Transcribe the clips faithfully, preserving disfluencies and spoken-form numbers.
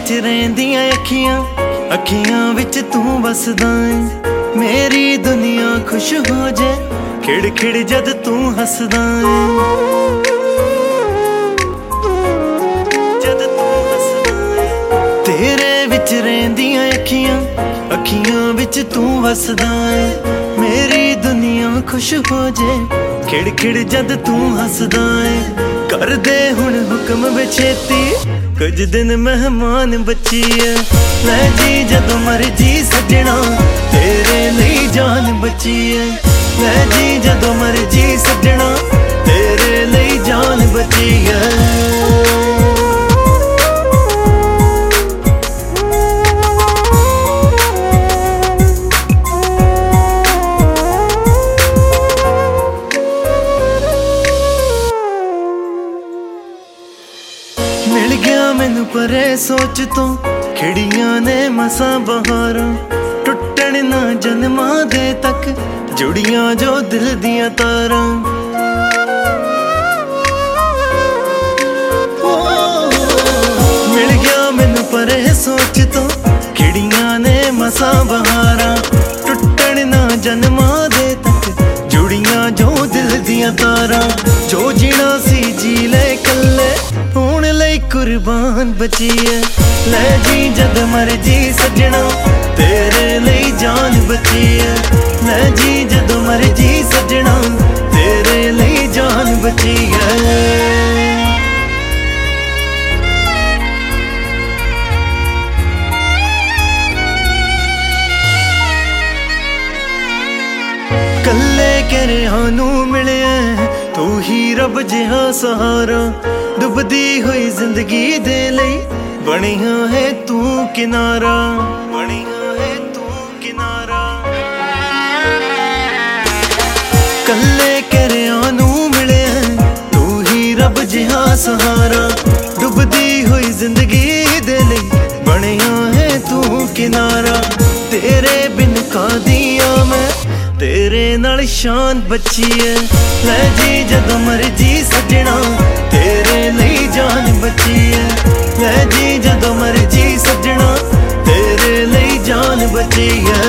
विच रहिंदियां अखियां अखियां विच तू वसदा है। मेरी दुनिया खुश हो जाए खिड़ खिड़ जद तू हसदा है। जद तू हसदा है तेरे विच रहिंदियां अखियां अखियां विच तू वसदा है। मेरी दुनिया खुश हो जाए खिड़ खिड़ जद तू हसदा है। कर दे हुण हुक्म वे छेती कुछ दिन मेहमान बची है। लै जी जदों मर्जी सजना तेरे लिए जान बची है। लै जी जदों मर्जी सजना तेरे लिए जान बची है। मिल गया मैनू परे सोच तो खिड़ियां ने मसा बहारा। टुटण ना जन्मा दे तक जुड़ियां जो दिल दियां तारा। मिल गया मैनू परे सोच तो खिड़ियां ने मसा बहारा। टुटण ना जन्मा दे तक जुड़ियां जो दिल दियां तारा। जो जीना सी जी ले कल्ले हुण लई कुर्बान बची है। लै जी जद मर्जी सजना तेरे लिए जान बची है। लै जी जद मर्जी सजना तेरे लिए जान बची है। कल्ले कहरियां नू मिले तू ही रब जिहा सहारा। डुबदी हुई जिंदगी दे लई बनिया है तू किनारा। बनिया है तू किनारा कल्ले कहरियां नू मिले तू ही रब जिहा सहारा। डुबदी हुई जिंदगी दे लई बनिया है तू किनारा। तेरे बिन कादियां मैं तेरे नाल शान बची है। लै जी जदों मर्जी सजना तेरे लिए जान बची है। लै जी जदों मर्जी सजना तेरे लिए जान बची है।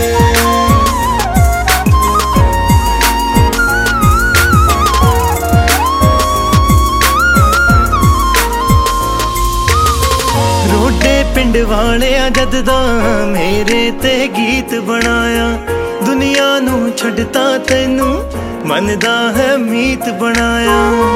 रोडे पिंड वाले जद दा मेरे ते गीत बनाया। दुनिया नू छड़ता तैनू मनदा है मीत बनाया।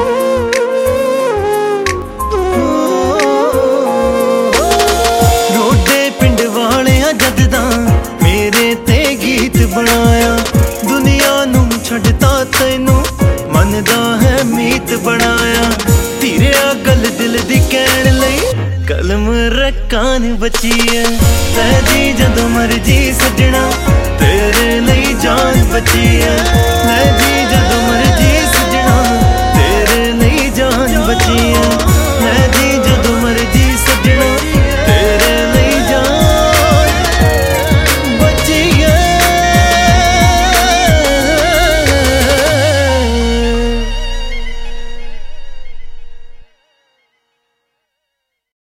रोडे पिंड वाले जद दा मेरे ते गीत बनाया। दुनिया नू छड़ता तैनू मनदा है मीत बनाया। धीरिया गल दिल दी कहण लई कलम रकान बची है। लै जी जदों मर्जी सजना तेरे लिए जान बची है।